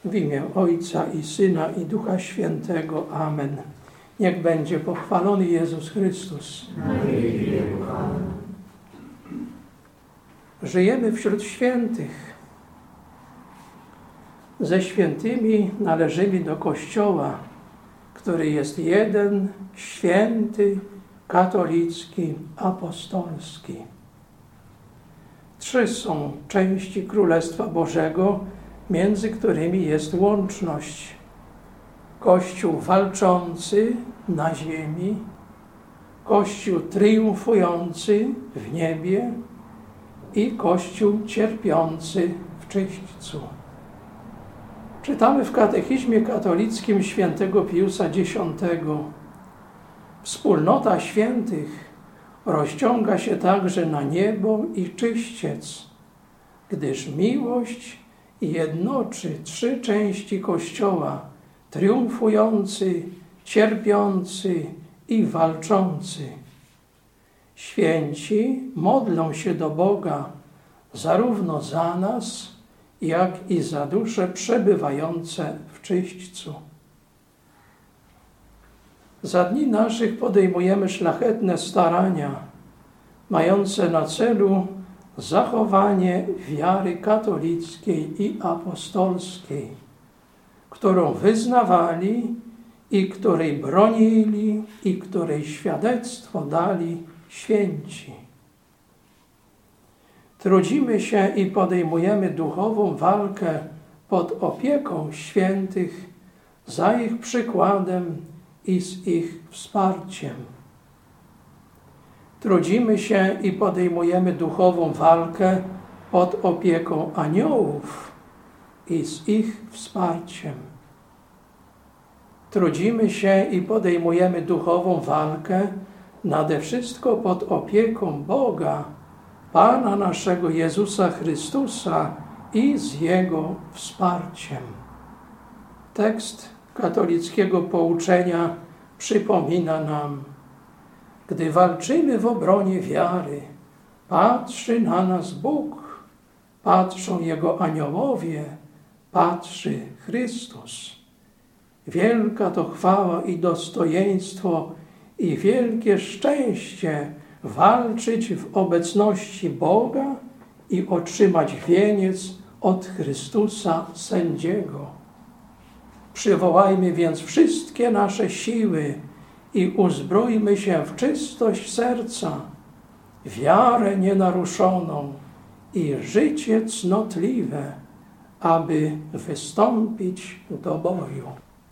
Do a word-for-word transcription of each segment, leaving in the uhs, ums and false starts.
W imię Ojca i Syna i Ducha Świętego. Amen. Niech będzie pochwalony Jezus Chrystus. Żyjemy wśród świętych. Ze świętymi należymy do Kościoła, który jest jeden, święty, katolicki, apostolski. Trzy są części Królestwa Bożego, między którymi jest łączność. Kościół walczący na ziemi, Kościół triumfujący w niebie i Kościół cierpiący w czyśćcu. Czytamy w Katechizmie katolickim świętego Piusa Dziesiątego. Wspólnota świętych rozciąga się także na niebo i czyściec, gdyż miłość jednoczy trzy części Kościoła, triumfujący, cierpiący i walczący. Święci modlą się do Boga zarówno za nas, jak i za dusze przebywające w czyśćcu. Za dni naszych podejmujemy szlachetne starania, mające na celu zachowanie wiary katolickiej i apostolskiej, którą wyznawali i której bronili i której świadectwo dali święci. Trudzimy się i podejmujemy duchową walkę pod opieką świętych, za ich przykładem i z ich wsparciem. Trudzimy się i podejmujemy duchową walkę pod opieką aniołów i z ich wsparciem. Trudzimy się i podejmujemy duchową walkę nade wszystko pod opieką Boga, Pana naszego Jezusa Chrystusa i z Jego wsparciem. Tekst katolickiego pouczenia przypomina nam: gdy walczymy w obronie wiary, patrzy na nas Bóg, patrzą Jego aniołowie, patrzy Chrystus. Wielka to chwała i dostojeństwo i wielkie szczęście walczyć w obecności Boga i otrzymać wieniec od Chrystusa sędziego. Przywołajmy więc wszystkie nasze siły i uzbrójmy się w czystość serca, wiarę nienaruszoną i życie cnotliwe, aby wystąpić do boju.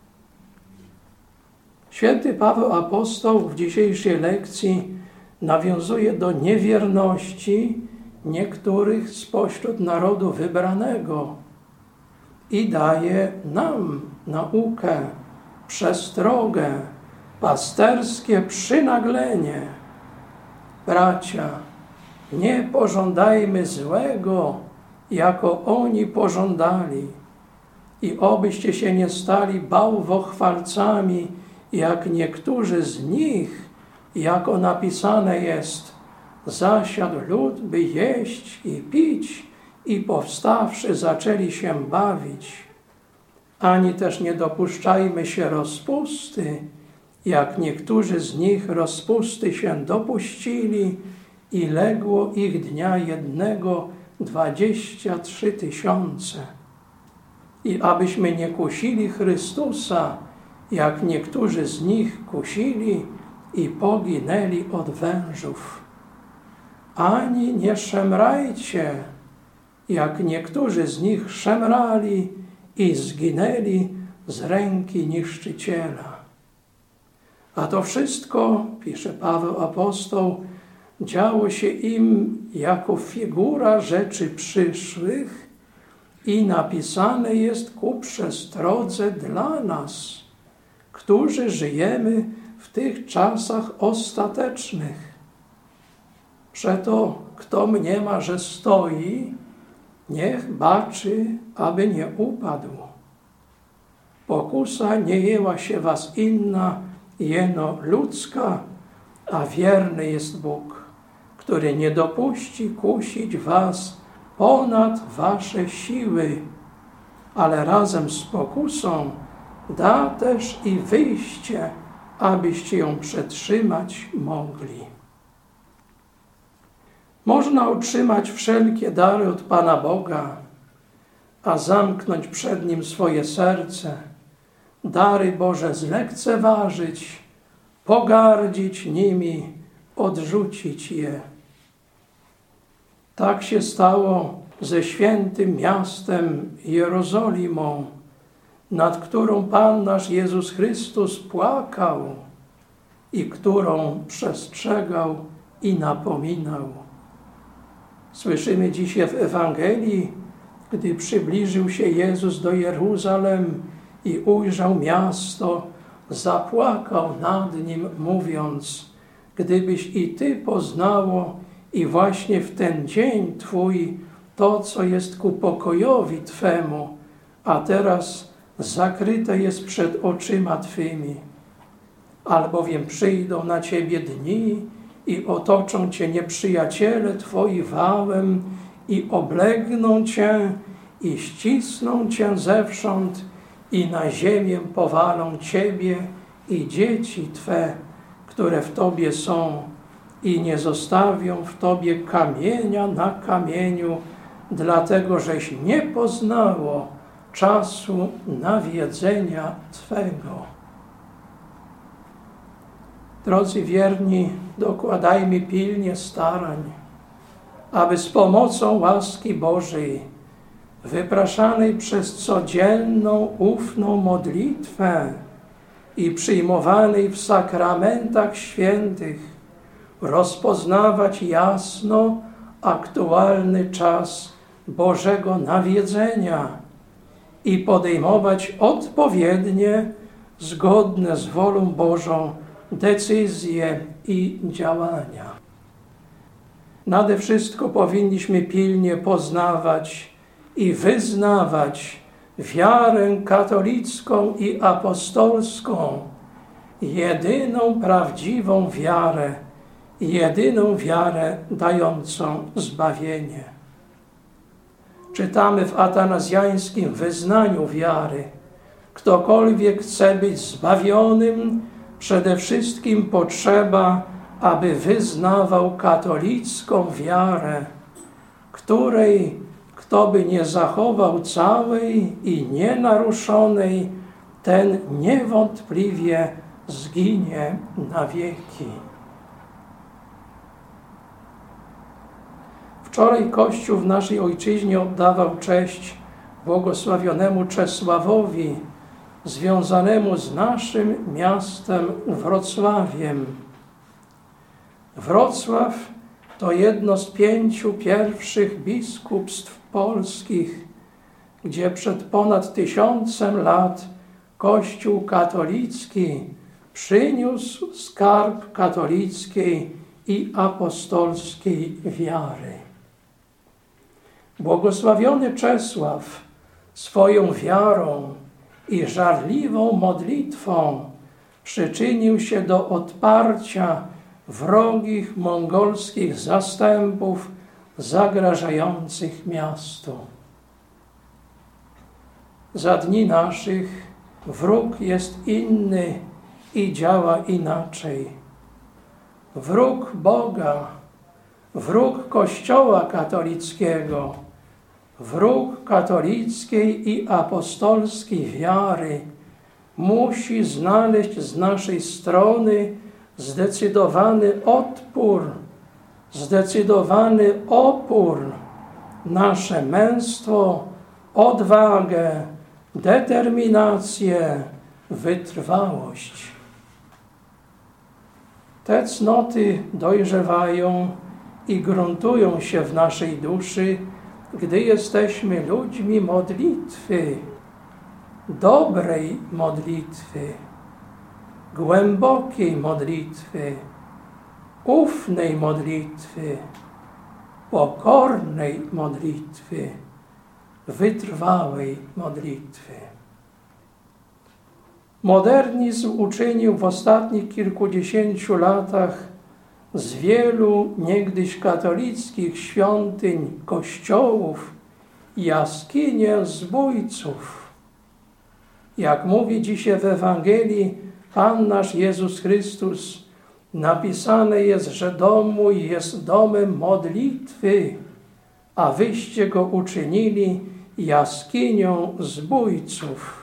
Święty Paweł Apostoł w dzisiejszej lekcji nawiązuje do niewierności niektórych spośród narodu wybranego i daje nam naukę, przestrogę, pasterskie przynaglenie. Bracia, nie pożądajmy złego, jako oni pożądali, i obyście się nie stali bałwochwalcami, jak niektórzy z nich, jako napisane jest: zasiadł lud, by jeść i pić, i powstawszy zaczęli się bawić. Ani też nie dopuszczajmy się rozpusty, jak niektórzy z nich rozpusty się dopuścili i legło ich dnia jednego dwadzieścia trzy tysiące. I abyśmy nie kusili Chrystusa, jak niektórzy z nich kusili i poginęli od wężów. Ani nie szemrajcie, jak niektórzy z nich szemrali i zginęli z ręki niszczyciela. A to wszystko, pisze Paweł Apostoł, działo się im jako figura rzeczy przyszłych i napisane jest ku przestrodze dla nas, którzy żyjemy w tych czasach ostatecznych. Przeto, kto mniema, że stoi, niech baczy, aby nie upadł. Pokusa nie jęła się was inna, jeno ludzka, a wierny jest Bóg, który nie dopuści kusić was ponad wasze siły, ale razem z pokusą da też i wyjście, abyście ją przetrzymać mogli. Można otrzymać wszelkie dary od Pana Boga, a zamknąć przed Nim swoje serce, dary Boże zlekceważyć, pogardzić nimi, odrzucić je. Tak się stało ze świętym miastem Jerozolimą, nad którą Pan nasz Jezus Chrystus płakał i którą przestrzegał i napominał. Słyszymy dzisiaj w Ewangelii, gdy przybliżył się Jezus do Jeruzalem i ujrzał miasto, zapłakał nad nim, mówiąc: gdybyś i Ty poznało i właśnie w ten dzień Twój to, co jest ku pokojowi Twemu, a teraz zakryte jest przed oczyma Twymi. Albowiem przyjdą na Ciebie dni i otoczą Cię nieprzyjaciele Twoi wałem i oblegną Cię i ścisną Cię zewsząd i na ziemię powalą Ciebie i dzieci Twe, które w Tobie są, i nie zostawią w Tobie kamienia na kamieniu, dlatego żeś nie poznało czasu nawiedzenia Twego. Drodzy wierni, dokładajmy pilnie starań, aby z pomocą łaski Bożej, wypraszanej przez codzienną, ufną modlitwę i przyjmowanej w sakramentach świętych, rozpoznawać jasno aktualny czas Bożego nawiedzenia i podejmować odpowiednie, zgodne z wolą Bożą decyzje i działania. Nade wszystko powinniśmy pilnie poznawać i wyznawać wiarę katolicką i apostolską, jedyną prawdziwą wiarę, jedyną wiarę dającą zbawienie. Czytamy w atanazjańskim wyznaniu wiary: ktokolwiek chce być zbawionym, przede wszystkim potrzeba, aby wyznawał katolicką wiarę, której kto by nie zachował całej i nienaruszonej, ten niewątpliwie zginie na wieki. Wczoraj Kościół w naszej ojczyźnie oddawał cześć błogosławionemu Czesławowi, związanemu z naszym miastem Wrocławiem. Wrocław to jedno z pięciu pierwszych biskupstw polskich, gdzie przed ponad tysiącem lat Kościół katolicki przyniósł skarb katolickiej i apostolskiej wiary. Błogosławiony Czesław swoją wiarą i żarliwą modlitwą przyczynił się do odparcia wrogich mongolskich zastępów zagrażających miastu. Za dni naszych wróg jest inny i działa inaczej. Wróg Boga, wróg Kościoła katolickiego, wróg katolickiej i apostolskiej wiary musi znaleźć z naszej strony zdecydowany odpór, zdecydowany opór, nasze męstwo, odwagę, determinację, wytrwałość. Te cnoty dojrzewają i gruntują się w naszej duszy, gdy jesteśmy ludźmi modlitwy, dobrej modlitwy, głębokiej modlitwy, ufnej modlitwy, pokornej modlitwy, wytrwałej modlitwy. Modernizm uczynił w ostatnich kilkudziesięciu latach z wielu niegdyś katolickich świątyń, kościołów jaskinię zbójców. Jak mówi dzisiaj w Ewangelii Pan nasz Jezus Chrystus, napisane jest, że dom mój jest domem modlitwy, a wyście go uczynili jaskinią zbójców.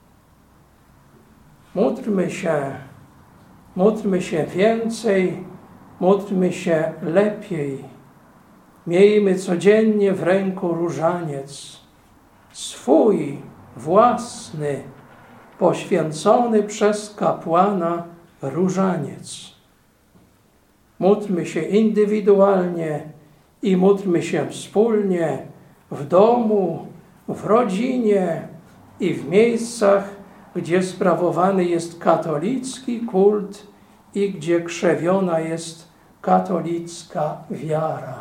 Módlmy się, módlmy się więcej, módlmy się lepiej. Miejmy codziennie w ręku różaniec, swój, własny, poświęcony przez kapłana różaniec. Módlmy się indywidualnie i módlmy się wspólnie w domu, w rodzinie i w miejscach, gdzie sprawowany jest katolicki kult i gdzie krzewiona jest katolicka wiara.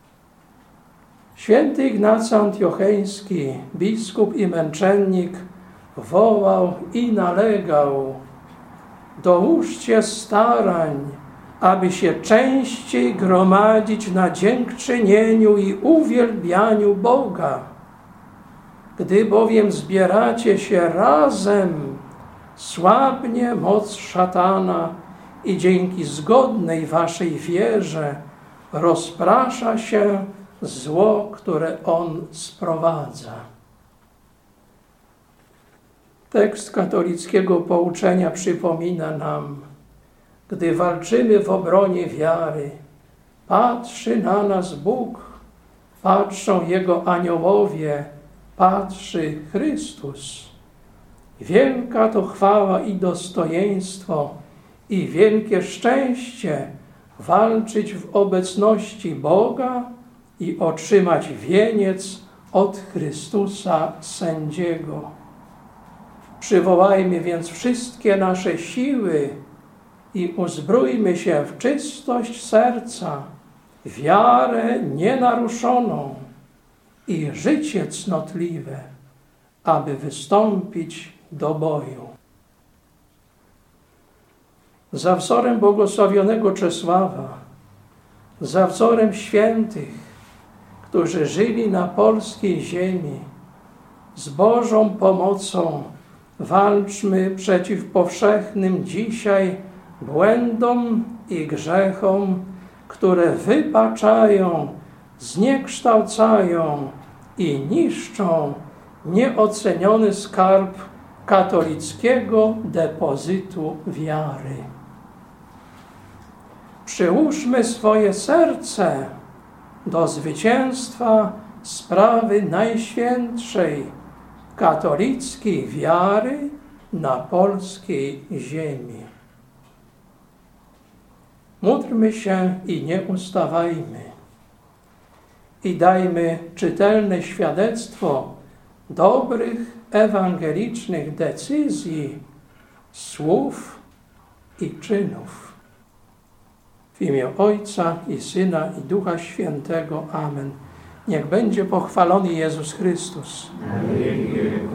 Święty Ignacy Antiocheński, biskup i męczennik, wołał i nalegał: dołóżcie starań, aby się częściej gromadzić na dziękczynieniu i uwielbianiu Boga. Gdy bowiem zbieracie się razem, słabnie moc szatana i dzięki zgodnej waszej wierze rozprasza się zło, które on sprowadza. Tekst katolickiego pouczenia przypomina nam: gdy walczymy w obronie wiary, patrzy na nas Bóg, patrzą Jego aniołowie, patrzy Chrystus. Wielka to chwała i dostojeństwo i wielkie szczęście walczyć w obecności Boga i otrzymać wieniec od Chrystusa sędziego. Przywołajmy więc wszystkie nasze siły i uzbrójmy się w czystość serca, wiarę nienaruszoną i życie cnotliwe, aby wystąpić do boju. Za wzorem błogosławionego Czesława, za wzorem świętych, którzy żyli na polskiej ziemi, z Bożą pomocą walczmy przeciw powszechnym dzisiaj błędom i grzechom, które wypaczają, zniekształcają i niszczą nieoceniony skarb katolickiego depozytu wiary. Przyłóżmy swoje serce do zwycięstwa sprawy najświętszej katolickiej wiary na polskiej ziemi. Módlmy się i nie ustawajmy. I dajmy czytelne świadectwo dobrych, ewangelicznych decyzji, słów i czynów. W imię Ojca i Syna i Ducha Świętego. Amen. Niech będzie pochwalony Jezus Chrystus. Amen.